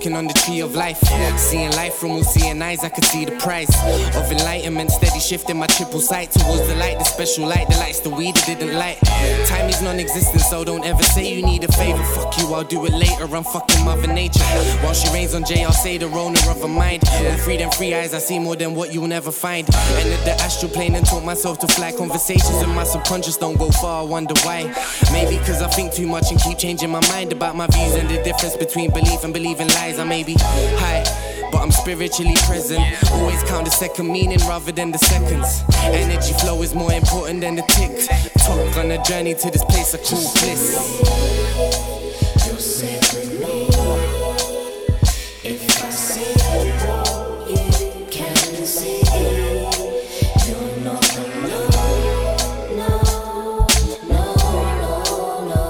walking on the tree of life. Seeing life from all seeing eyes, I could see the price of enlightenment. Steady shifting my triple sight towards the light, the special light, the lights the weed that didn't light. Time is non-existent, so don't ever say you need a favor. Fuck you, I'll do it later, I'm fucking Mother Nature. While she reigns on J, I'll say the owner of a mind. With free them free eyes, I see more than what you'll never find. Entered the astral plane and taught myself to fly. Conversations in my subconscious don't go far, I wonder why. Maybe cause I think too much and keep changing my mind about my views and the difference between belief and believing lies. I may be high, but I'm spiritually present. Always count the second meaning rather than the seconds. Energy flow is more important than the tick tock on a journey to this place I call bliss.